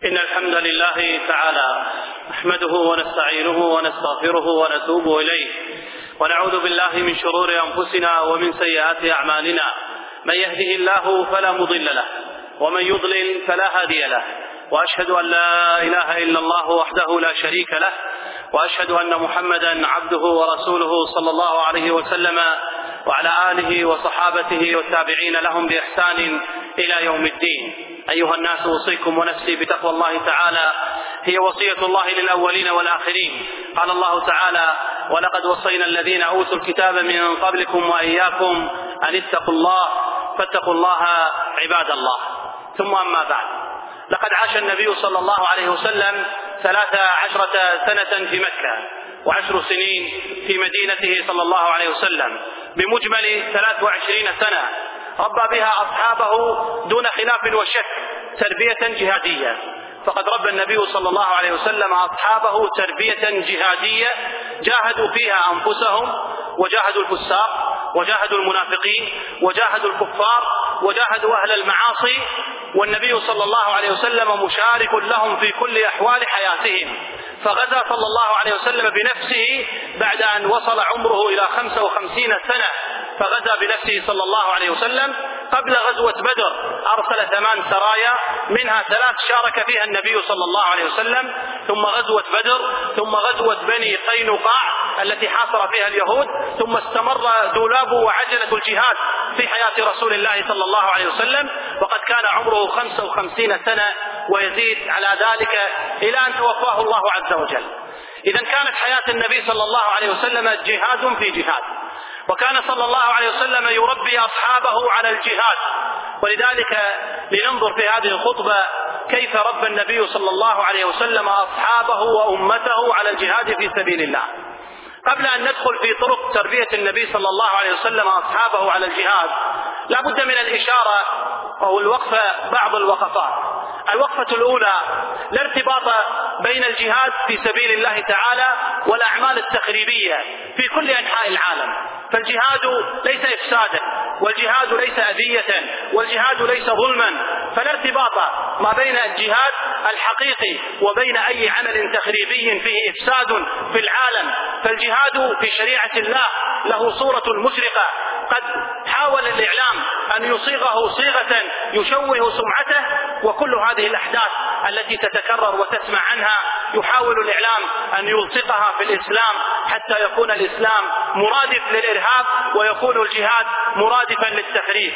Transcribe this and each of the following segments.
إن الحمد لله تعالى نحمده ونستعينه ونستغفره ونتوب إليه، ونعوذ بالله من شرور أنفسنا ومن سيئات أعمالنا. من يهده الله فلا مضل له، ومن يضلل فلا هادي له، وأشهد أن لا إله إلا الله وحده لا شريك له، وأشهد أن محمدا عبده ورسوله صلى الله عليه وسلم وعلى آله وصحابته والتابعين لهم بإحسان إلى يوم الدين. أيها الناس، أوصيكم ونفسي بتقوى الله تعالى، هي وصية الله للأولين والآخرين. قال الله تعالى: ولقد وصينا الذين أوتوا الكتاب من قبلكم وإياكم أن اتقوا الله، فاتقوا الله عباد الله. ثم أما بعد، لقد عاش النبي صلى الله عليه وسلم 13 سنة في مكة، و10 سنين في مدينته صلى الله عليه وسلم، بمجمل 23 سنة ربى بها أصحابه دون خلاف وشك تربية جهادية. فقد ربى النبي صلى الله عليه وسلم أصحابه تربية جهادية جاهدوا فيها أنفسهم، وجاهدوا الفساق، وجاهدوا المنافقين، وجاهدوا الكفار، وجاهدوا أهل المعاصي، والنبي صلى الله عليه وسلم مشارك لهم في كل أحوال حياتهم. فغزا صلى الله عليه وسلم بنفسه بعد أن وصل عمره إلى 55 سنة، فغزا بنفسه صلى الله عليه وسلم. قبل غزوة بدر أرسل 8 سرايا، منها 3 شارك فيها النبي صلى الله عليه وسلم، ثم غزوة بدر، ثم غزوة بني قينقاع التي حاصر فيها اليهود، ثم استمر دولاب وعجلة الجهاد في حياة رسول الله صلى الله عليه وسلم، وقد كان عمره 55 سنة ويزيد على ذلك إلى أن توفاه الله عز وجل. إذا كانت حياة النبي صلى الله عليه وسلم جهاد في جهاد، وكان صلى الله عليه وسلم يربي أصحابه على الجهاد. ولذلك لننظر في هذه الخطبة كيف ربى النبي صلى الله عليه وسلم أصحابه وأمته على الجهاد في سبيل الله. قبل أن ندخل في طرق تربية النبي صلى الله عليه وسلم أصحابه على الجهاد، لا بد من الإشارة أو الوقفة، بعض الوقفات. الوقفة الأولى: لا ارتباط بين الجهاد في سبيل الله تعالى والأعمال التخريبية في كل أنحاء العالم. فالجهاد ليس إفسادا، والجهاد ليس أذية، والجهاد ليس ظلما. فلا ارتباط ما بين الجهاد الحقيقي وبين أي عمل تخريبي فيه إفساد في العالم. فالجهاد في شريعة الله له صورة مشرقة. قد حاول الإعلام أن يصيغه صيغة يشوه سمعته، وكل هذه الأحداث التي تتكرر وتسمع عنها يحاول الإعلام أن يلصقها في الإسلام حتى يكون الإسلام مرادف للإرهاب، ويكون الجهاد مرادفا للتخريب.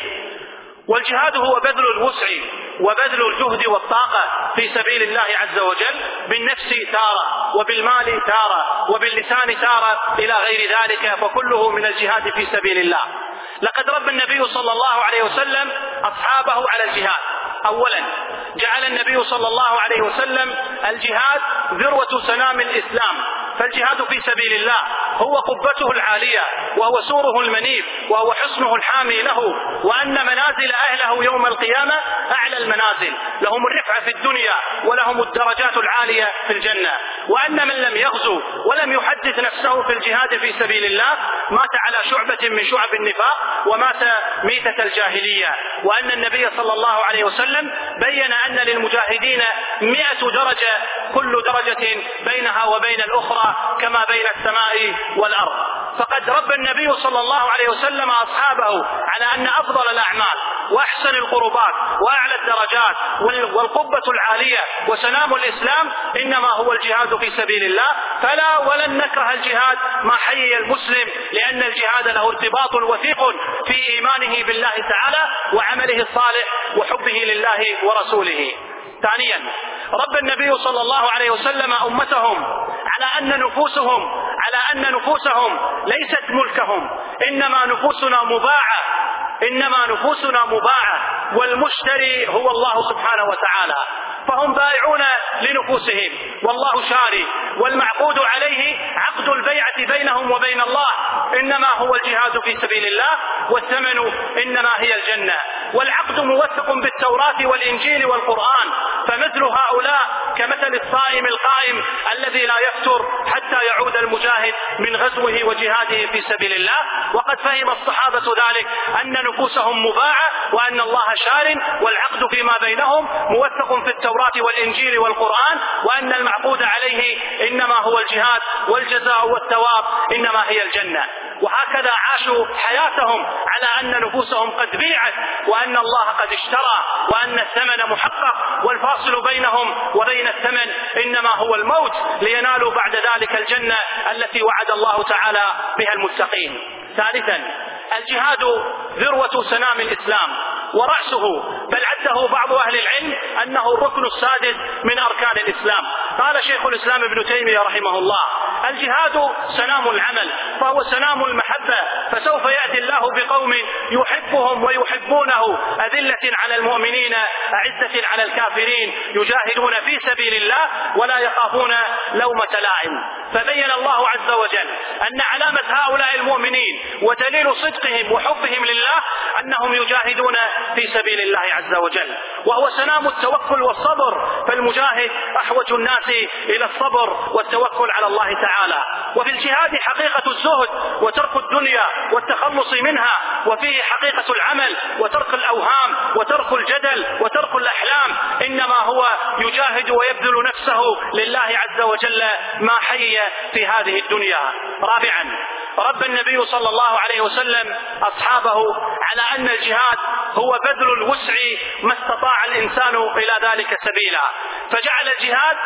والجهاد هو بذل الوسع وبذل الجهد والطاقة في سبيل الله عز وجل، بالنفس تارة، وبالمال تارة، وباللسان تارة، إلى غير ذلك، فكله من الجهاد في سبيل الله. لقد ربى النبي صلى الله عليه وسلم أصحابه على الجهاد. أولا، جعل النبي صلى الله عليه وسلم الجهاد ذروة سنام الإسلام. فالجهاد في سبيل الله هو قبته العالية، وهو سوره المنيف، وهو حصنه الحامي له، وأن منازل أهله يوم القيامة أعلى المنازل، لهم الرفعة في الدنيا ولهم الدرجات العالية في الجنة. وأن من لم يغزو ولم يحدث نفسه في الجهاد في سبيل الله مات على شعبة من شعب النفاق، ومات ميتة الجاهلية. وأن النبي صلى الله عليه وسلم بين أن للمجاهدين 100 درجة، كل درجة بينها وبين الأخرى كما بين السماء والأرض. فقد ربى النبي صلى الله عليه وسلم أصحابه على أن أفضل الأعمال وأحسن القربات وأعلى الدرجات والقبة العالية وسنام الإسلام إنما هو الجهاد في سبيل الله. فلا ولن نكره الجهاد ما حيي المسلم، لأن الجهاد له ارتباط وثيق في إيمانه بالله تعالى وعمله الصالح وحبه لله ورسوله. ثانيا، ربى النبي صلى الله عليه وسلم أمتهم على أن نفوسهم ليست ملكهم، إنما نفوسنا مباعة، والمشتري هو الله سبحانه وتعالى. فهم بائعون لنفوسهم والله شاري، والمعقود عليه عقد البيعة بينهم وبين الله إنما هو الجهاد في سبيل الله، والثمن إنما هي الجنة. والعقد موثق بالتوراة والإنجيل والقرآن. فمثل هؤلاء كمثل كمثل الصائم القائم الذي لا يفطر حتى يعود المجاهد من غزوه وجهاده في سبيل الله. وقد فهم الصحابة ذلك أن نفوسهم مباعة وأن الله شار، والعقد فيما بينهم موثق في التوراة والإنجيل والقرآن، وأن المعقود عليه إنما هو الجهاد، والجزاء والثواب إنما هي الجنة. وهكذا عاشوا حياتهم على أن نفوسهم قد بيعت، وأن الله قد اشترى، وأن الثمن محقق، والفاصل بينهم وبين الثمن إنما هو الموت، لينالوا بعد ذلك الجنة التي وعد الله تعالى بها المتقين. ثالثا، الجهاد ذروة سنام الإسلام ورأسه، بل عده بعض أهل العلم أنه الركن السادس من أركان الإسلام. قال شيخ الإسلام ابن تيمية رحمه الله: الجهاد سنام العمل، فهو سنام المحبة، فسوف يأتي الله بقوم يحبهم ويحبونه، أذلة على المؤمنين أعزة على الكافرين، يجاهدون في سبيل الله ولا يخافون لومة لائم. فبين الله عز وجل أن علامة هؤلاء المؤمنين ودليل صدقهم وحبهم لله أنهم يجاهدون في سبيل الله عز وجل، وهو سنام التوكل والصبر، فالمجاهد أحوج الناس إلى الصبر والتوكل على الله تعالى. وفي الجهاد حقيقة الزهد وترك الدنيا والتخلص منها، وفيه حقيقة العمل وترك الأوهام وترك الجدل وترك الأحلام، إنما هو يجاهد ويبذل نفسه لله عز وجل ما حي في هذه الدنيا. رابعا، رب النبي صلى الله عليه وسلم أصحابه على أن الجهاد هو بذل الوسع ما استطاع الإنسان إلى ذلك سبيلا، فجعل الجهاد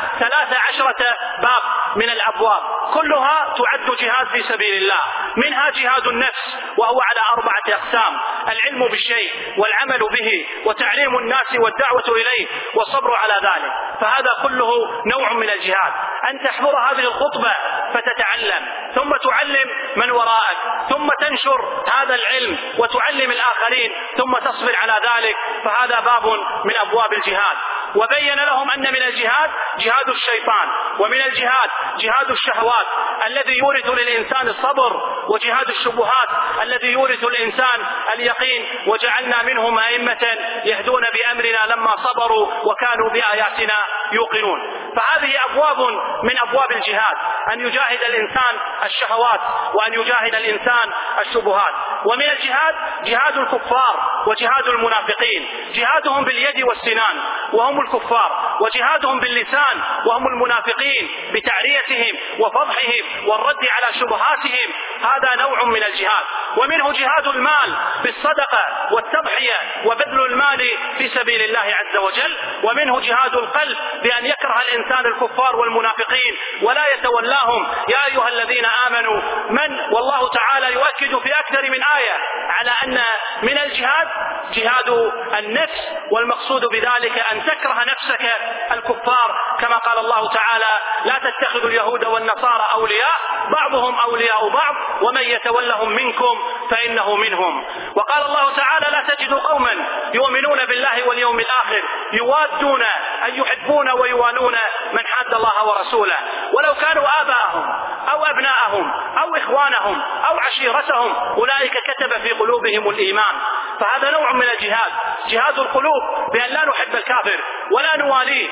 13 باب من الأبواب، كلها تعد جهاد في سبيل الله. منها جهاد النفس، وهو على 4 أقسام: العلم بالشيء والعمل به وتعليم الناس والدعوة إليه والصبر على ذلك، فهذا كله نوع من الجهاد. أن تحضر هذه الخطبة فتتعلم، ثم تعلم من وراءك، ثم تنشر هذا العلم وتعلم الآخرين، ثم تصبر على ذلك، فهذا باب من أبواب الجهاد. وبين لهم أن من الجهاد جهاد الشيطان، ومن الجهاد جهاد الشهوات الذي يورث للإنسان الصبر، وجهاد الشبهات الذي يورث الإنسان اليقين، وجعلنا منهم أئمة يهدون بأمرنا لما صبروا وكانوا بآياتنا يوقنون. فهذه أبواب من أبواب الجهاد، أن يجاهد الإنسان الشهوات، وأن يجاهد الإنسان الشبهات. ومن الجهاد جهاد الكفار وجهاد المنافقين، جهادهم باليد والسنان وهم الكفار، وجهادهم باللسان وهم المنافقين بتعريتهم وفضحهم والرد على شبهاتهم، هذا نوع من الجهاد. ومنه جهاد المال بالصدقة والتضحية وبذل المال في سبيل الله عز وجل. ومنه جهاد القلب بأن يكره الإنسان الكفار والمنافقين ولا يتولاهم. يا أيها الذين آمنوا والله تعالى يؤكد في أكثر من آية على أن من الجهاد جهاد النفس، والمقصود بذلك أن تكره نفسك الكفار، كما قال الله تعالى: لا تتخذوا اليهود والنصارى أولياء بعضهم أولياء بعض ومن يتولهم منكم فإنه منهم. وقال الله تعالى: لا تجد قوما يؤمنون بالله واليوم الآخر يوادون أن يحبون ويوالون من حاد الله ورسوله ولو كانوا آباءهم أو أبناءهم أو إخوانهم أو عشيرتهم أولئك كتب في قلوبهم الإيمان. فهذا نوع من الجهاد، جهاد القلوب بأن لا نحب الكافر ولا نواليه،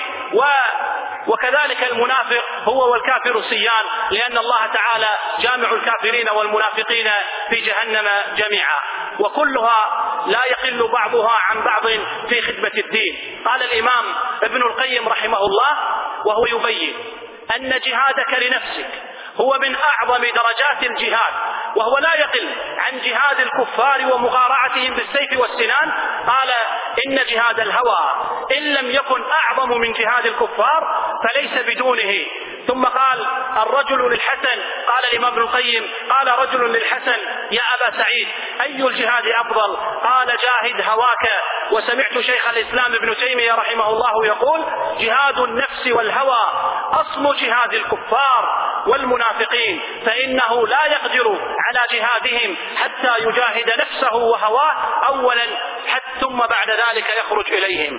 وكذلك المنافق هو والكافر سيان، لأن الله تعالى جامع الكافرين والمنافقين في جهنم جميعا، وكلها لا يقل بعضها عن بعض في خدمة الدين. قال الإمام ابن القيم رحمه الله وهو يبين أن جهادك لنفسك هو من أعظم درجات الجهاد، وهو لا يقل عن جهاد الكفار ومغارعتهم بالسيف والسنان. قال: إن جهاد الهوى إن لم يكن أعظم من جهاد الكفار فليس بدونه. ثم قال الرجل للحسن، قال الإمام ابن القيم: قال رجل للحسن: يا أبا سعيد أي الجهاد أفضل؟ قال: جاهد هواك. وسمعت شيخ الإسلام ابن تيمية رحمه الله يقول: جهاد النفس والهوى أصل جهاد الكفار والمنافقين، فإنه لا يقدر على جهادهم حتى يجاهد نفسه وهواه أولا ثم بعد ذلك يخرج إليهم.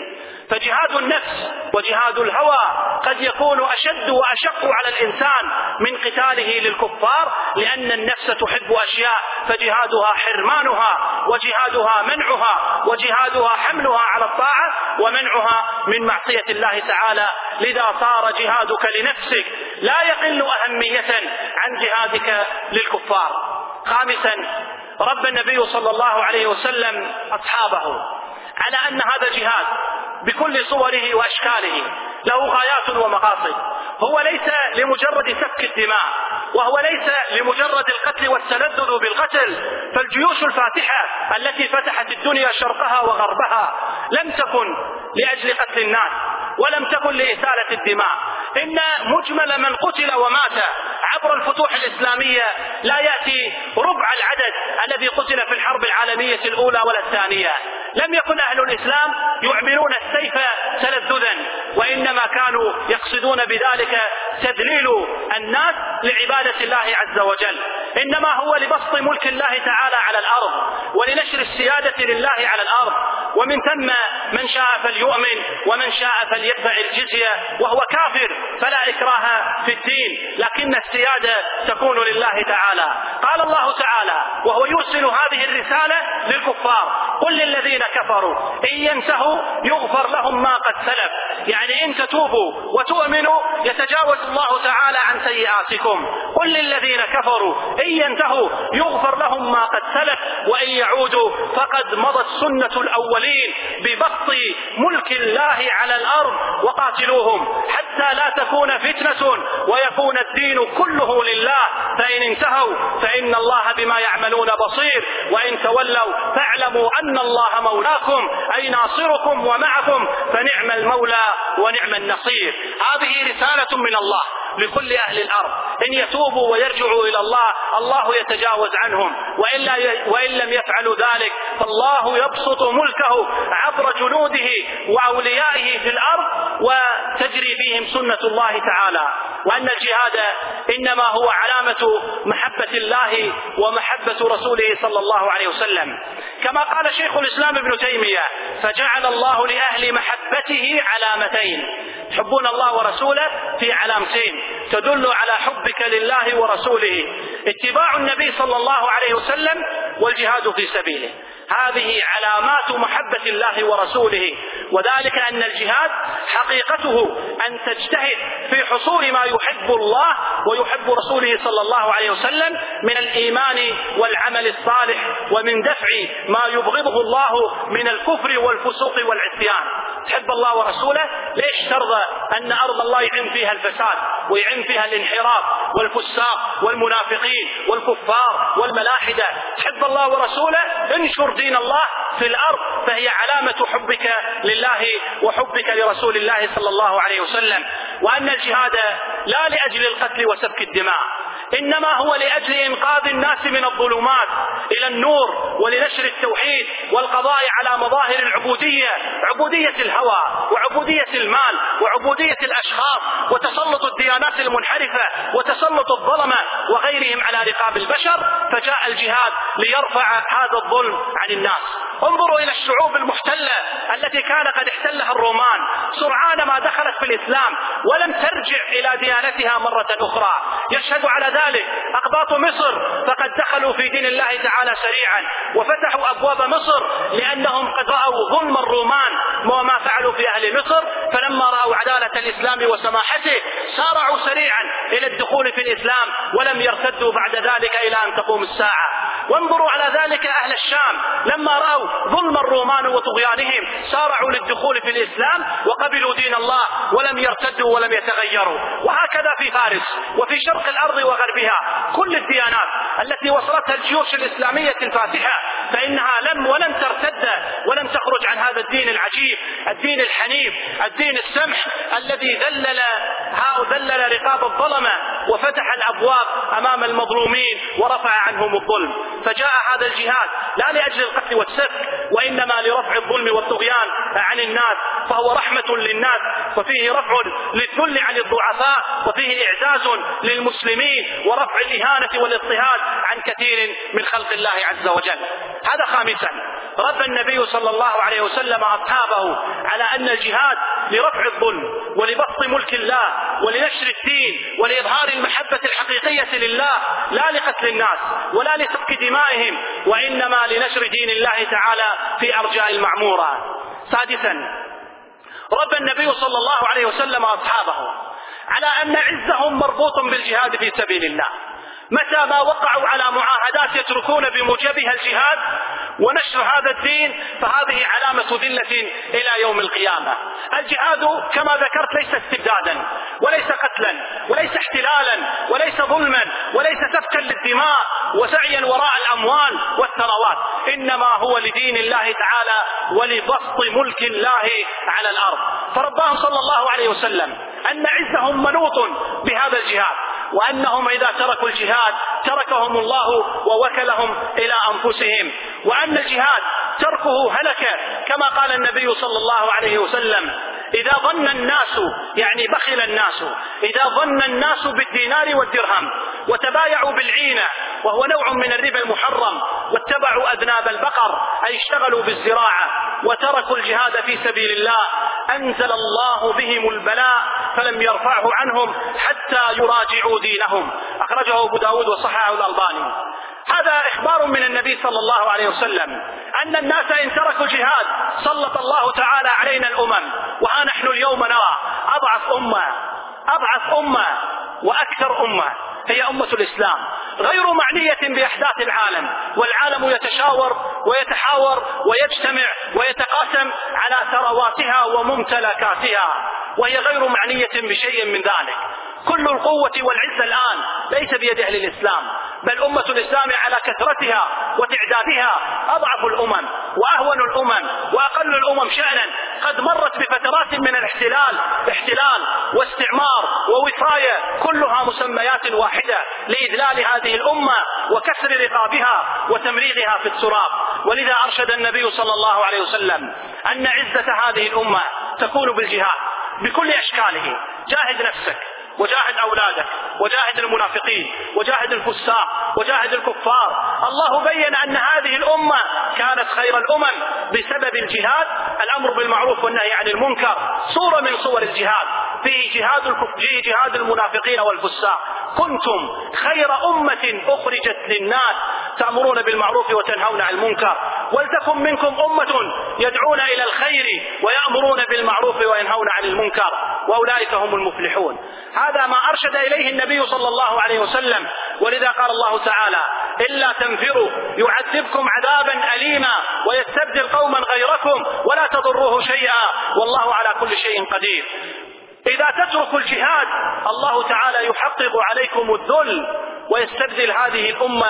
فجهاد النفس وجهاد الهوى قد يكون أشد وأشق على الإنسان من قتاله للكفار، لأن النفس تحب أشياء فجهادها حرمانها، وجهادها منعها، وجهادها حملها على الطاعة ومنعها من معصية الله تعالى. لذا صار جهادك لنفسك لا يقل أهمية عن جهادك للكفار. خامسا، رب النبي صلى الله عليه وسلم أصحابه على أن هذا جهاد بكل صوره وأشكاله له غايات ومقاصد. هو ليس لمجرد سفك الدماء، وهو ليس لمجرد القتل والتلذذ بالقتل، فالجيوش الفاتحة التي فتحت الدنيا شرقها وغربها لم تكن لأجل قتل الناس ولم تكن لإسالة الدماء. إن مجمل من قتل ومات عبر الفتوح الإسلامية لا يأتي ربع العدد الذي قتل في الحرب العالمية الأولى ولا الثانية. لم يكن أهل الإسلام يعملون السيف تلذذا، وإنما كانوا يقصدون بذلك تذليل الناس لعبادة الله عز وجل، إنما هو لبسط ملك الله تعالى على الأرض ولنشر السيادة لله على الأرض. ومن ثم من شاء فليؤمن ومن شاء فليدفع الجزية وهو كافر فلا إكراه في الدين، لكن السيادة تكون لله تعالى. قال الله تعالى وهو يوصل هذه الرسالة للكفار: قل للذين كفروا إن ينتهوا يغفر لهم ما قد سلف، يعني إن تتوبوا وتؤمنوا يتجاوز الله تعالى عن سيئاتكم. قل للذين كفروا إن ينتهوا يغفر لهم ما قد سلف وإن يعودوا فقد مضت سنة الأولين ببسط ملك الله على الأرض وقاتلوهم حتى لا تكون فتنة ويكون الدين كله لله، فإن انتهوا فإن الله بما يعملون بصير، وإن تولوا فاعلموا أن الله مولاكم أي ناصركم ومعكم فنعم المولى ونعم النصير. هذه رسالة من الله لكل أهل الأرض، إن يتوبوا ويرجعوا إلى الله الله يتجاوز عنهم، وإن لم يفعلوا ذلك فالله يبسط ملكه عبر جنوده وأوليائه في الأرض وتجري فيهم سنة الله تعالى. وأن الجهاد إنما هو علامة محبة الله ومحبة رسوله صلى الله عليه وسلم، كما قال شيخ الإسلام ابن تيمية: فجعل الله لأهل محبته علامتين، تحبون الله ورسوله في علامتين تدل على حبك لله ورسوله: اتباع النبي صلى الله عليه وسلم والجهاد في سبيله. هذه علامات محبة الله ورسوله، وذلك أن الجهاد حقيقته أن تجتهد في حصول ما يحب الله ويحب رسوله صلى الله عليه وسلم من الإيمان والعمل الصالح، ومن دفع ما يبغضه الله من الكفر والفسوق والعصيان. تحب الله ورسوله، ليش ترضى أن أرض الله يعم فيها الفساد ويعم فيها الانحراف والفساق والمنافقين والكفار والملاحدة؟ تحب الله ورسوله، انشر دين الله في الأرض، فهي علامة حبك لله وحبك لرسول الله صلى الله عليه وسلم. وأن الجهاد لا لأجل القتل وسفك الدماء، إنما هو لأجل إنقاذ الناس من الظلمات إلى النور ولنشر التوحيد والقضاء على مظاهر العبودية، عبودية الهوى وعبودية المال وعبودية الأشخاص وتسلط الديانات المنحرفة وتسلط الظلمة وغيرهم على رقاب البشر. فجاء الجهاد ليرفع هذا الظلم عن الناس. انظروا إلى الشعوب المحتلة التي كان قد احتلها الرومان، سرعان ما دخلت في الإسلام ولم ترجع إلى ديانتها مرة أخرى. يشهد على ذلك أقباط مصر، فقد دخلوا في دين الله تعالى سريعا وفتحوا أبواب مصر لأنهم قد رأوا ظلم الرومان وما فعلوا في أهل مصر، فلما رأوا عدالة الإسلام وسماحته سارعوا سريعا إلى الدخول في الإسلام ولم يرتدوا بعد ذلك إلى أن تقوم الساعة. وانظروا على ذلك أهل الشام، لما رأوا ظلم الرومان وطغيانهم سارعوا للدخول في الإسلام وقبلوا دين الله ولم يرتدوا ولم يتغيروا. وهكذا في فارس وفي شرق الأرض وغربها، كل الديانات التي وصلتها الجيوش الإسلامية الفاتحة فإنها ولم ترتد ولم تخرج عن هذا الدين العجيب، الدين الحنيف، الدين السمح الذي ذلل رقاب الظلمة وفتح الأبواب أمام المظلومين ورفع عنهم الظلم. فجاء هذا الجهاد لا لأجل القتل والسفك، وإنما لرفع الظلم والطغيان عن الناس، فهو رحمة للناس، وفيه رفع للذل عن الضعفاء، وفيه إعزاز للمسلمين ورفع الإهانة والاضطهاد عن كثير من خلق الله عز وجل. هذا خامسا. ربى النبي صلى الله عليه وسلم أصحابه على أن الجهاد لرفع الظلم ولبسط ملك الله ولنشر الدين ولإظهار المحبة الحقيقية لله، لا لقتل الناس ولا لسفك دمائهم، وإنما لنشر دين الله تعالى في أرجاء المعمورة. سادسا، ربى النبي صلى الله عليه وسلم أصحابه على أن عزهم مربوط بالجهاد في سبيل الله. متى ما وقعوا على معاهدات يتركون بموجبها الجهاد ونشر هذا الدين فهذه علامة ذلة إلى يوم القيامة. الجهاد كما ذكرت ليس استبدادا وليس قتلا وليس احتلالا وليس ظلما وليس سفكا للدماء وسعيا وراء الأموال والثروات، إنما هو لدين الله تعالى ولبسط ملك الله على الأرض. فرباهم صلى الله عليه وسلم أن عزهم منوط بهذا الجهاد، وأنهم إذا تركوا الجهاد تركهم الله ووكلهم إلى أنفسهم، وأن الجهاد تركه هلكة كما قال النبي صلى الله عليه وسلم: إذا ظن الناس، يعني بخل الناس، إذا ظن الناس بالدينار والدرهم وتبايعوا بالعينة وهو نوع من الربا المحرم واتبعوا أذناب البقر أي اشتغلوا بالزراعة وتركوا الجهاد في سبيل الله، أنزل الله بهم البلاء فلم يرفعه عنهم حتى يراجعوا دينهم. أخرجه أبو داود وصححه الألباني. هذا إخبار من النبي صلى الله عليه وسلم أن الناس إن تركوا الجهاد سلط الله تعالى علينا الأمم. وها نحن اليوم نرى أضعف أمة وأكثر أمة هي أمة الإسلام، غير معنية بأحداث العالم، والعالم يتشاور ويتحاور ويجتمع ويتقاسم على ثرواتها وممتلكاتها، وهي غير معنية بشيء من ذلك. كل القوة والعزة الآن ليس بيد أهل الإسلام، بل أمة الإسلام على كثرتها وتعدادها أضعف الأمم وأهون الأمم وأقل الأمم شأنا، قد مرت بفترات من احتلال واستعمار ووصاية، كلها مسميات واحدة لإذلال هذه الأمة وكسر رقابها وتمريغها في التراب. ولذا أرشد النبي صلى الله عليه وسلم أن عزة هذه الأمة تكون بالجهاد بكل أشكاله. جاهد نفسك وجاهد أولادك وجاهد المنافقين وجاهد الفساق وجاهد الكفار. الله بين أن هذه الأمة كانت خير الأمم بسبب الجهاد، الأمر بالمعروف والنهي عن المنكر، صورة من صور الجهاد، فيه جهاد المنافقين والفساق. كنتم خير أمة أخرجت للناس تأمرون بالمعروف وتنهون عن المنكر، ولتكن منكم أمة يدعون إلى الخير ويأمرون بالمعروف وينهون عن المنكر وأولئك هم المفلحون. هذا ما أرشد إليه النبي صلى الله عليه وسلم. ولذا قال الله تعالى: إلا تنفروا يعذبكم عذابا أليما ويستبدل قوما غيركم ولا تضروه شيئا والله على كل شيء قدير. إذا تتركوا الجهاد الله تعالى يحقق عليكم الذل ويستبدل هذه الأمة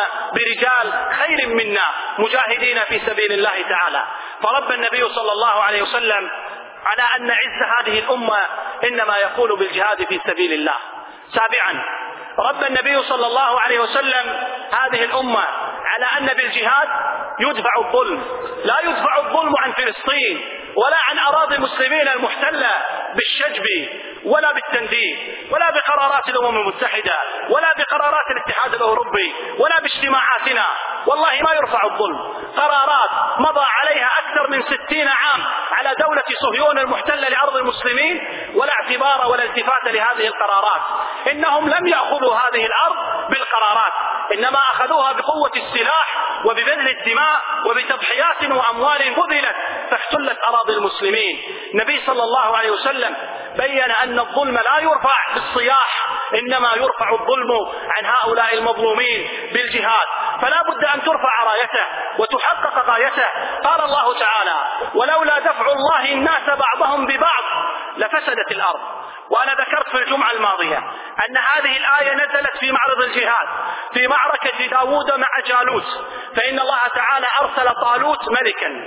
برجال خير منا مجاهدين في سبيل الله تعالى. فرب النبي صلى الله عليه وسلم على أن عز هذه الأمة إنما يكون بالجهاد في سبيل الله. سابعا، رب النبي صلى الله عليه وسلم هذه الأمة على أن بالجهاد يدفع الظلم. لا يدفع الظلم عن فلسطين ولا عن أراضي المسلمين المحتلة بالشجب ولا بالتنديد ولا بقرارات الأمم المتحدة ولا بقرارات الاتحاد الأوروبي ولا باجتماعاتنا. والله ما يرفع الظلم. قرارات مضى عليها أكثر من 60 عام على دولة صهيون المحتلة لأرض المسلمين ولا اعتبار ولا التفات لهذه القرارات. إنهم لم يأخذوا هذه الأرض بالقرارات، إنما أخذوها بقوة السلاح وببذل الدماء وبتضحيات وأموال بذلت فاحتلت أراضي المسلمين. النبي صلى الله عليه وسلم بين أن الظلم لا يرفع بالصياح، إنما يرفع الظلم عن هؤلاء المظلومين بالجهاد. فلا بد أن ترفع رايته وتحقق غايته. قال الله تعالى: ولولا دفع الله الناس بعضهم ببعض لفسدت الأرض. وأنا ذكرت في الجمعة الماضية أن هذه الآية نزلت في معرض الجهاد في معركة داود مع جالوت، فإن الله تعالى أرسل طالوت ملكا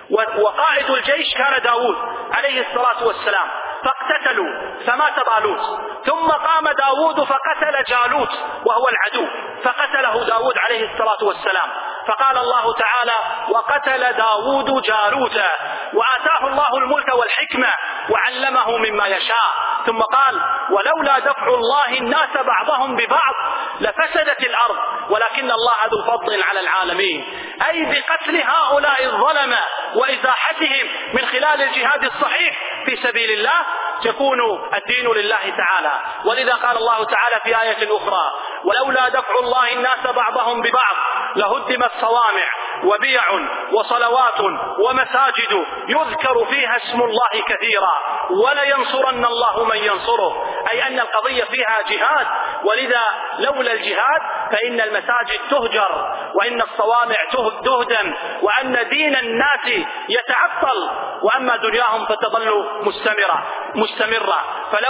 وقائد الجيش كان داود عليه الصلاة والسلام، فاقتتلوا فمات طالوت، ثم قام داود فقتل جالوت وهو العدو فقتله داود عليه الصلاة والسلام. فقال الله تعالى: وقتل داود جالوت وآتاه الله الملك والحكمة وعلمه مما يشاء. ثم قال ولولا دفع الله الناس بعضهم ببعض لفسدت الأرض ولكن الله ذو فضل على العالمين، أي بقتل هؤلاء الظلمة وإزاحتهم من خلال الجهاد الصحيح في سبيل الله يكون الدين لله تعالى. ولذا قال الله تعالى في آية أخرى ولولا دفع الله الناس بعضهم ببعض لهدمت صوامع وبيع وصلوات ومساجد يذكر فيها اسم الله كثيرا ولينصرن الله من ينصره، أي أن القضية فيها جهاد، ولذا لولا الجهاد فإن المساجد تهجر وإن الصوامع تهدم وأن دين الناس يتعطل، وأما دنياهم فتظل مستمرة.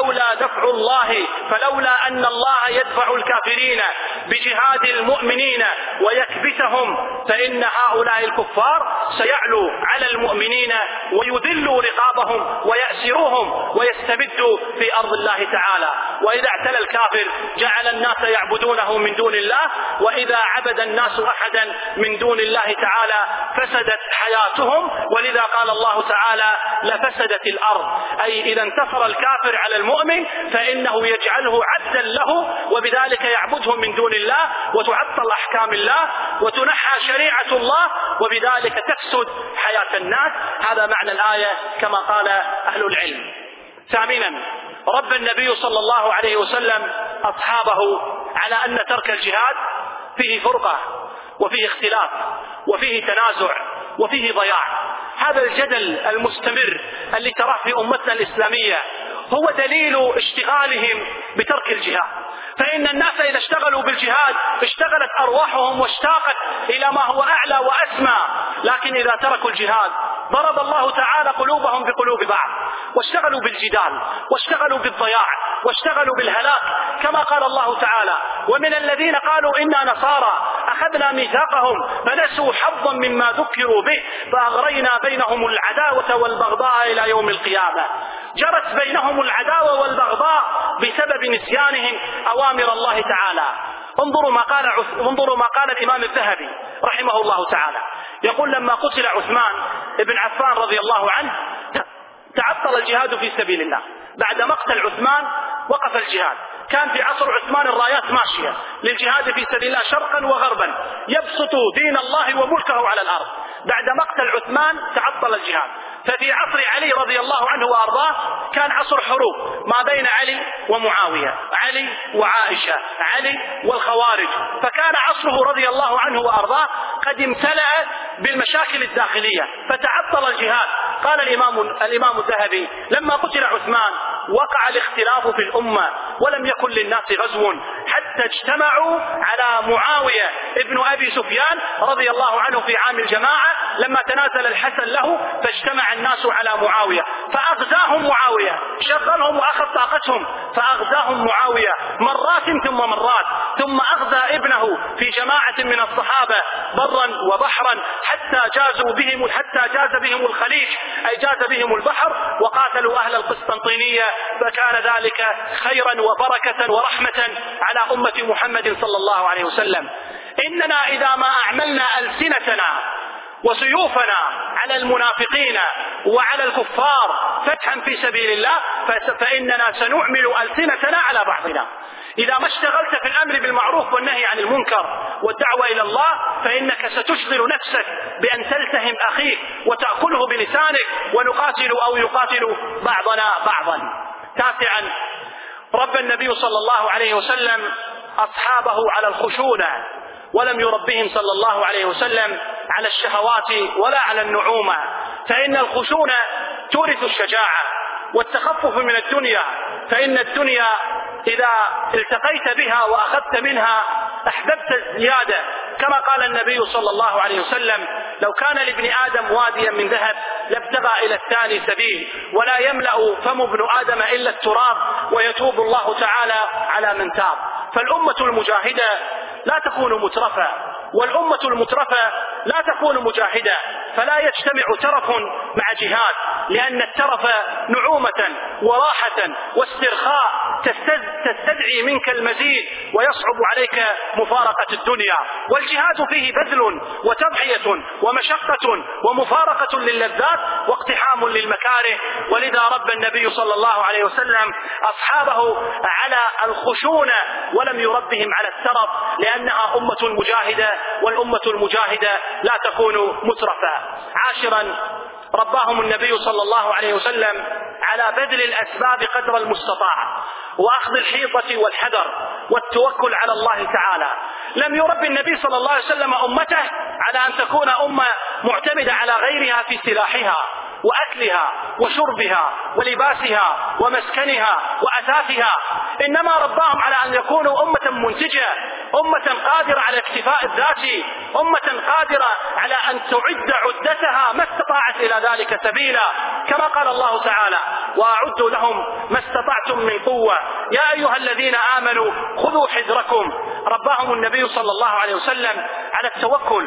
فلولا أن الله يدفع الكافرين بجهاد المؤمنين ويكبتهم فإن هؤلاء الكفار سيعلو على المؤمنين ويذل رقابهم ويأسروهم ويستبدوا في أرض الله تعالى. وإذا اعتلى الكافر جعل الناس يعبدونه من دون الله، وإذا عبد الناس أحدا من دون الله تعالى فسدت حياتهم، ولذا قال الله تعالى لفسدت الأرض، أي إذا انتصر الكافر على المؤمن فإنه يجعله عبدا له وبذلك يعبده من دون الله وتعطل أحكام الله وتنحى شريعة الله وبذلك تفسد حياة الناس. هذا معنى الآية كما قال أهل العلم. ثامنا رب النبي صلى الله عليه وسلم أصحابه على أن ترك الجهاد فيه فرقة وفيه اختلاف وفيه تنازع وفيه ضياع. هذا الجدل المستمر اللي تراه في أمتنا الإسلامية هو دليل اشتغالهم بترك الجهاد، فإن الناس إذا اشتغلوا بالجهاد اشتغلت أرواحهم واشتاقت إلى ما هو أعلى وأسمى، لكن إذا تركوا الجهاد ضرب الله تعالى قلوبهم بقلوب بعض واشتغلوا بالجدال واشتغلوا بالضياع واشتغلوا بالهلاك، كما قال الله تعالى ومن الذين قالوا إنا نصارى أخذنا ميثاقهم فنسوا حظا مما ذكروا به فأغرينا بينهم العداوة والبغضاء إلى يوم القيامة. جرت بينهم العداوة والبغضاء بسبب نسيانهم أوامر الله تعالى. انظروا ما قال الإمام الذهبي رحمه الله تعالى، يقول لما قتل عثمان بن عفان رضي الله عنه تعطل الجهاد في سبيل الله. بعد مقتل عثمان وقف الجهاد. كان في عصر عثمان الرايات ماشية للجهاد في سبيل الله شرقا وغربا يبسط دين الله وملكه على الأرض. بعد مقتل عثمان تعطل الجهاد. ففي عصر علي رضي الله عنه وأرضاه كان عصر حروب ما بين علي ومعاوية، علي وعائشة، علي والخوارج، فكان عصره رضي الله عنه وأرضاه قد امتلأ بالمشاكل الداخلية فتعطل الجهاد. قال الإمام الذهبي لما قتل عثمان وقع الاختلاف في الأمة ولم يكن للناس غزو حتى اجتمعوا على معاوية ابن أبي سفيان رضي الله عنه في عام الجماعة لما تنازل الحسن له، فاجتمع الناس على معاوية فأغزاهم معاوية، شغلهم وأخذ طاقتهم فأغزاهم معاوية مرات ثم مرات، ثم أغزى ابنه في جماعة من الصحابة برا وبحرا حتى جاز بهم الخليج، أي جاز بهم البحر وقاتلوا أهل القسطنطينية، فكان ذلك خيرا وبركة ورحمة على أمة محمد صلى الله عليه وسلم. إننا إذا ما أعملنا ألسنتنا وسيوفنا على المنافقين وعلى الكفار فتحا في سبيل الله فإننا سنعمل ألسنتنا على بعضنا. إذا ما اشتغلت في الأمر بالمعروف والنهي عن المنكر والدعوة إلى الله فإنك ستشغل نفسك بأن تلتهم أخيك وتأكله بلسانك ونقاتل أو يقاتل بعضنا بعضا. تاسعا رب النبي صلى الله عليه وسلم أصحابه على الخشونة ولم يربهم صلى الله عليه وسلم على الشهوات ولا على النعومة، فإن الخشونة تورث الشجاعة والتخفف من الدنيا، فإن الدنيا إذا التقيت بها وأخذت منها أحببت الزيادة، كما قال النبي صلى الله عليه وسلم لو كان لابن آدم واديا من ذهب لابتغى إلى الثاني سبيل ولا يملأ فم ابن آدم إلا التراب ويتوب الله تعالى على من تاب. فالأمة المجاهدة لا تكون مترفة، والأمة المترفة لا تكون مجاهدة، فلا يجتمع ترف مع جهاد، لأن الترف نعومة وراحة واسترخاء تستدعي منك المزيد ويصعب عليك مفارقة الدنيا. والجهاد فيه بذل وتضحية ومشقة ومفارقة للذات واقتحام للمكاره. ولذا ربى النبي صلى الله عليه وسلم أصحابه على الخشونة ولم يربهم على الترف، لأنها أمة مجاهدة، والأمة المجاهدة لا تكون مترفة. عاشرا، رباهم النبي صلى الله عليه وسلم على بذل الأسباب قدر المستطاع وأخذ الحيطة والحذر والتوكل على الله تعالى. لم يربي النبي صلى الله عليه وسلم أمته على أن تكون أمة معتمدة على غيرها في سلاحها وأكلها وشربها ولباسها ومسكنها وأثاثها، إنما رباهم على أن يكونوا أمة منتجة، أمة قادرة على الاكتفاء الذاتي، أمة قادرة على أن تعد عدتها ما استطاعت إلى ذلك سبيلا، كما قال الله تعالى: وأعدوا لهم ما استطعتم من قوة يا أيها الذين آمنوا خذوا حذركم. رباهم النبي صلى الله عليه وسلم على التوكل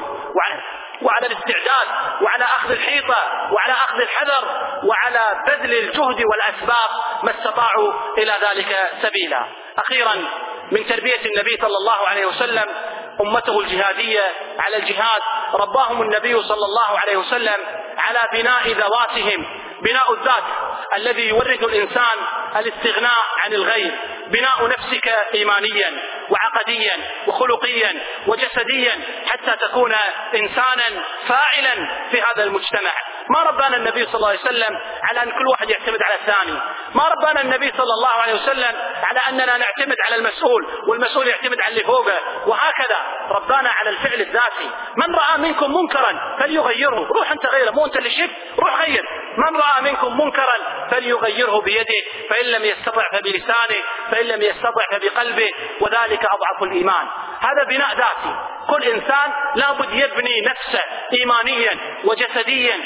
وعلى الاستعداد وعلى أخذ الحيطة وعلى أخذ الحذر وعلى بذل الجهد والأسباب ما استطاعوا إلى ذلك سبيلا. أخيرا، من تربية النبي صلى الله عليه وسلم أمته الجهادية على الجهاد، رباهم النبي صلى الله عليه وسلم على بناء ذواتهم، بناء الذات الذي يورث الإنسان الاستغناء عن الغير، بناء نفسك إيمانيا وعقديا وخلقيا وجسديا حتى تكون إنسانا فاعلا في هذا المجتمع. ما ربانا النبي صلى الله عليه وسلم على أن كل واحد يعتمد على الثاني، ما ربانا النبي صلى الله عليه وسلم على أننا نعتمد على المسؤول والمسؤول يعتمد على اللي فوقه، وهكذا ربانا على الفعل الذاتي. من رأى منكم منكرا فليغيره، روح أنت غيره، مو أنت اللي شفت، روح غير. من رأى منكم منكرا فليغيره بيده، فإن لم يستطع فبلسانه، فإن لم يستطع فبقلبه، وذلك أضعف الإيمان. هذا بناء ذاتي. كل إنسان لابد يبني نفسه إيمانيا وجسديا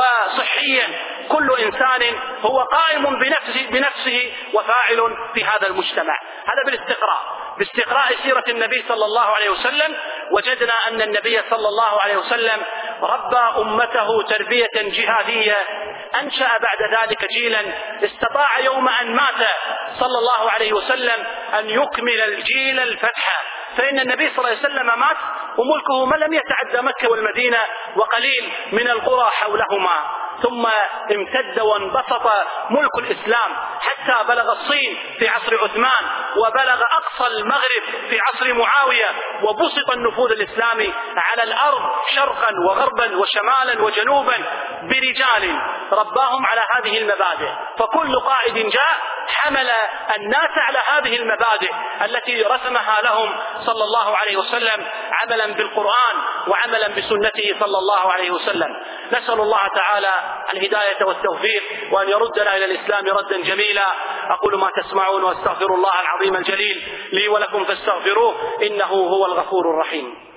وصحيا. كل إنسان هو قائم بنفسه وفاعل في هذا المجتمع. هذا باستقراء سيرة النبي صلى الله عليه وسلم وجدنا أن النبي صلى الله عليه وسلم ربى أمته تربية جهادية، أنشأ بعد ذلك جيلا استطاع يوم أن مات صلى الله عليه وسلم أن يكمل الجيل الفتح. فإن النبي صلى الله عليه وسلم مات وملكه ما لم يتعدى مكة والمدينة وقليل من القرى حولهما، ثم امتد وانبسط ملك الإسلام حتى بلغ الصين في عصر عثمان، وبلغ أقصى المغرب في عصر معاوية، وبسط النفوذ الإسلامي على الأرض شرقا وغربا وشمالا وجنوبا برجال رباهم على هذه المبادئ. فكل قائد جاء حمل الناس على هذه المبادئ التي رسمها لهم صلى الله عليه وسلم عملا بالقرآن وعملا بسنته صلى الله عليه وسلم. نسأل الله تعالى الهداية والتوفيق، وأن يردنا إلى الإسلام ردا جميلا. أقول ما تسمعون وأستغفر الله العظيم الجليل لي ولكم فاستغفروه إنه هو الغفور الرحيم.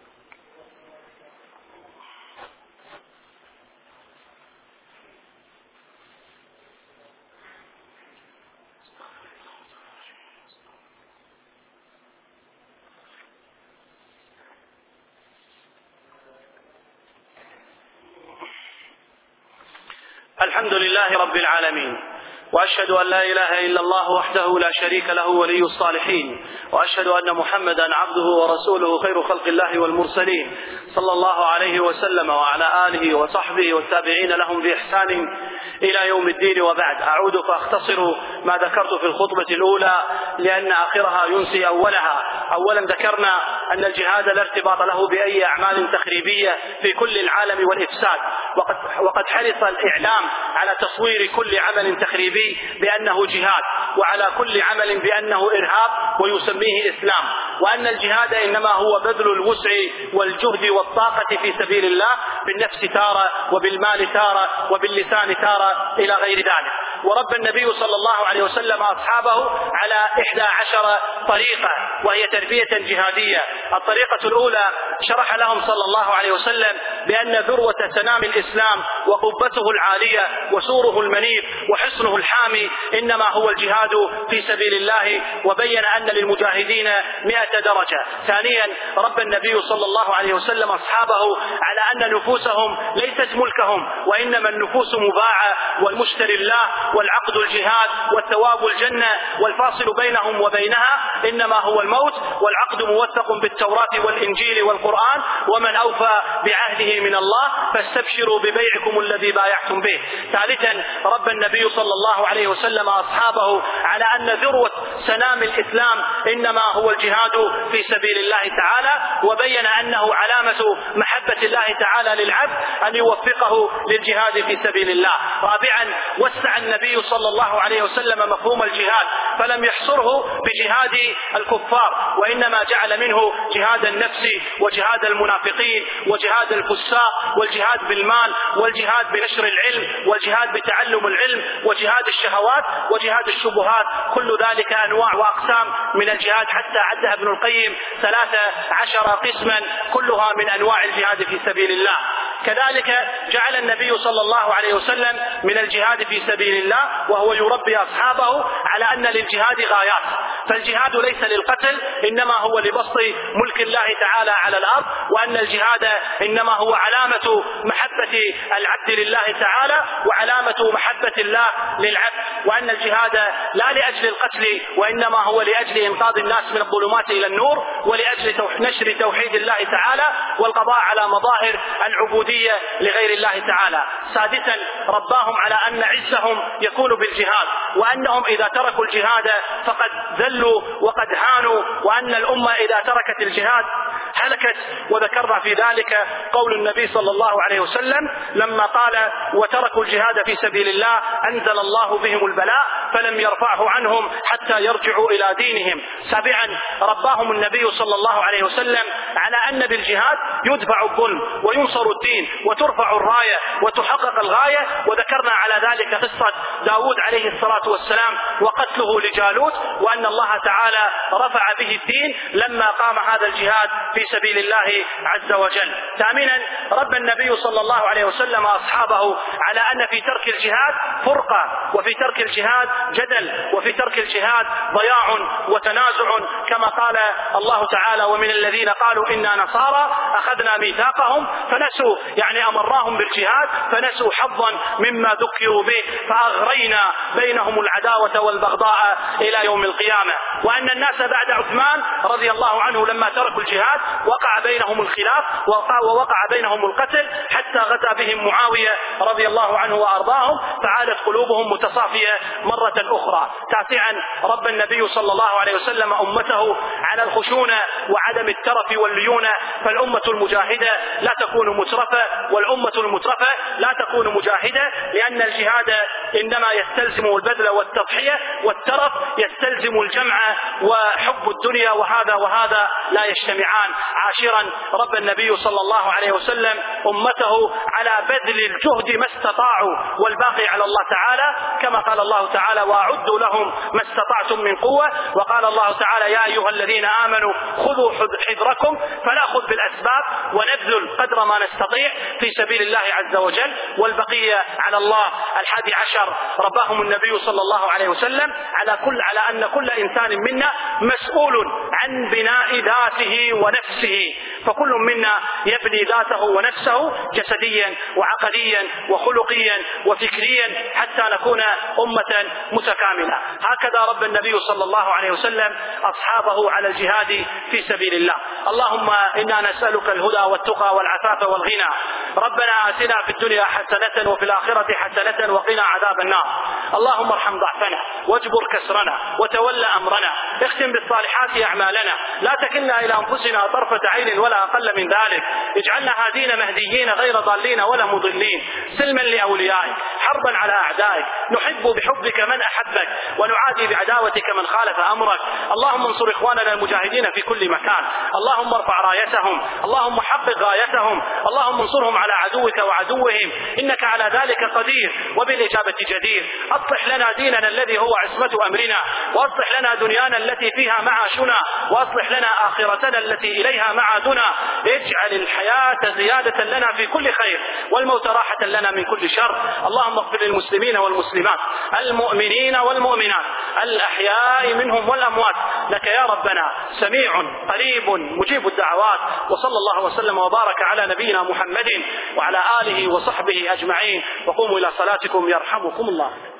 الحمد لله رب العالمين، وأشهد أن لا إله إلا الله وحده لا شريك له ولي الصالحين، وأشهد أن محمدا عبده ورسوله خير خلق الله والمرسلين صلى الله عليه وسلم وعلى آله وصحبه والتابعين لهم بإحسان إلى يوم الدين. وبعد، أعود فأختصر ما ذكرت في الخطبة الأولى لأن آخرها ينسي أولها. أولا ذكرنا أن الجهاد لا ارتباط له بأي أعمال تخريبية في كل العالم والإفساد، وقد حرص الإعلام على تصوير كل عمل تخريبي بأنه جهاد، وعلى كل عمل بأنه إرهاب ويسميه إسلام، وأن الجهاد إنما هو بذل الوسع والجهد والطاقة في سبيل الله بالنفس تارة وبالمال تارة وباللسان تارة إلى غير ذلك. ورب النبي صلى الله عليه وسلم أصحابه على 11 طريقة، وهي تربية جهادية. الطريقة الأولى شرح لهم صلى الله عليه وسلم بأن ذروة سنام الإسلام وقبته العالية وسوره المنير وحصنه الحامي إنما هو الجهاد في سبيل الله، وبين أن للمجاهدين 100 درجة. ثانيا رب النبي صلى الله عليه وسلم أصحابه على أن نفوسهم ليست ملكهم، وإنما النفوس مباعة، والمشتري الله والعقد الجهاد والثواب الجنة، والفاصل بينهم وبينها إنما هو الموت، والعقد موثق بالتوراة والإنجيل والقرآن، ومن أوفى بعهده من الله فاستبشروا ببيعكم الذي بايعتم به. ثالثا رب النبي صلى الله عليه وسلم أصحابه على أن ذروة سنام الإسلام إنما هو الجهاد في سبيل الله تعالى، وبين أنه علامة محبة الله تعالى للعبد أن يوفقه للجهاد في سبيل الله. رابعا وسع النبي صلى الله عليه وسلم مفهوم الجهاد، فلم يحصره بجهاد الكفار، وإنما جعل منه جهاد النفس وجهاد المنافقين وجهاد الفساق والجهاد بالمال والجهاد بنشر العلم والجهاد بتعلم العلم وجهاد الشهوات وجهاد الشبهات. كل ذلك أنواع وأقسام من الجهاد، حتى عدها ابن القيم 13 قسما كلها من أنواع الجهاد في سبيل الله. كذلك جعل النبي صلى الله عليه وسلم من الجهاد في سبيل الله وهو يربي أصحابه على أن للجهاد غايات، فالجهاد ليس للقتل إنما هو لبسط ملك الله تعالى على الأرض، وأن الجهاد إنما هو علامة محبة العبد لله تعالى وعلامة محبة الله للعبد، وأن الجهاد لا لأجل القتل وإنما هو لأجل إنقاذ الناس من الظلمات إلى النور، ولأجل نشر توحيد الله تعالى والقضاء على مظاهر العبودية لغير الله تعالى. سادسا رباهم على أن عزهم يكون بالجهاد، وأنهم إذا تركوا الجهاد فقد ذلوا وقد هانوا، وأن الأمة إذا تركت الجهاد هلكت. وذكرنا في ذلك قول النبي صلى الله عليه وسلم لما قال وتركوا الجهاد في سبيل الله أنزل الله بهم البلاء فلم يرفعه عنهم حتى يرجعوا إلى دينهم. سابعا رباهم النبي صلى الله عليه وسلم على أن بالجهاد يدفع الظلم وينصر الدين وترفع الراية وتحقق الغاية، وذكرنا على ذلك قصة داود عليه الصلاة والسلام وقتله لجالوت، وأن الله تعالى رفع به الدين لما قام هذا الجهاد في سبيل الله عز وجل. ثامنا رب النبي صلى الله عليه وسلم أصحابه على أن في ترك الجهاد فرقة، وفي ترك الجهاد جدل، وفي ترك الجهاد ضياع وتنازع، كما قال الله تعالى ومن الذين قالوا إنا نصارى أخذنا ميثاقهم فنسوا، يعني أمرناهم بالجهاد فنسوا حظا مما ذكروا به فأغرينا بينهم العداوة والبغضاء إلى يوم القيامة. وأن الناس بعد عثمان رضي الله عنه لما تركوا الجهاد وقع بينهم الخلاف ووقع بينهم القتل، حتى غزا بهم معاوية رضي الله عنه وأرضاهم فعادت قلوبهم متصافية مرة أخرى. تاسعا رب النبي صلى الله عليه وسلم أمته على الخشونة وعدم الترف والليونة، فالأمة المجاهدة لا تكون مترفة، والأمة المترفة لا تكون مجاهدة، لأن الجهاد إنما يستلزم البذل والتضحية، والترف يستلزم الجمع وحب الدنيا، وهذا لا يجتمعان. عاشرا رب النبي صلى الله عليه وسلم أمته على بذل الجهد ما استطاعوا، والباقي على الله تعالى، كما قال الله تعالى وأعدوا لهم ما استطعتم من قوة، وقال الله تعالى يا أيها الذين آمنوا خذوا حذركم فنأخذ بالأسباب ونبذل قدر ما نستطيع في سبيل الله عز وجل، والبقية على الله. 11 رباهم النبي صلى الله عليه وسلم على أن كل إنسان منا مسؤول عن بناء ذاته ونفسه، فكل منا يبني ذاته ونفسه جسديا وعقليا وخلقيا وفكريا حتى نكون أمة متكاملة. هكذا رب النبي صلى الله عليه وسلم أصحابه على الجهاد في سبيل الله. اللهم إنا نسألك الهدى والتقى والعفاف والغنى. ربنا آتنا في الدنيا حسنة وفي الآخرة حسنة وقنا عذاب النار. اللهم ارحم ضعفنا واجبر كسرنا وتول أمرنا، اختم بالصالحات أعمالنا، لا تكلنا إلى أنفسنا طرفة عين ولا أقل من ذلك، اجعلنا هادين مهديين غير ضالين ولا مضلين، سلما لأوليائك حربا على أعدائك، نحب بحبك من أحبك ونعادي بعداوتك من خالف أمرك. اللهم انصر إخواننا المجاهدين في كل مكان، اللهم ارفع رايتهم، اللهم حقق غايتهم، اللهم انصرهم على عدوك وعدوهم، إنك على ذلك قدير وبالإجابة جدير. أصلح لنا ديننا الذي هو عصمة أمرنا، وأصلح لنا دنيانا التي فيها معاشنا، وأصلح لنا آخرتنا التي إليها معادنا، اجعل الحياة زيادة لنا في كل خير والموت راحة لنا من كل شر. اللهم اغفر للمسلمين والمسلمات، المؤمنين والمؤمنات، الأحياء منهم والأموات، لك يا ربنا سميع قريب مجيب الدعوات. وصلى الله وسلم وبارك على نبينا محمد وعلى آله وصحبه أجمعين. وقوموا إلى صلاتكم يرحمكم الله.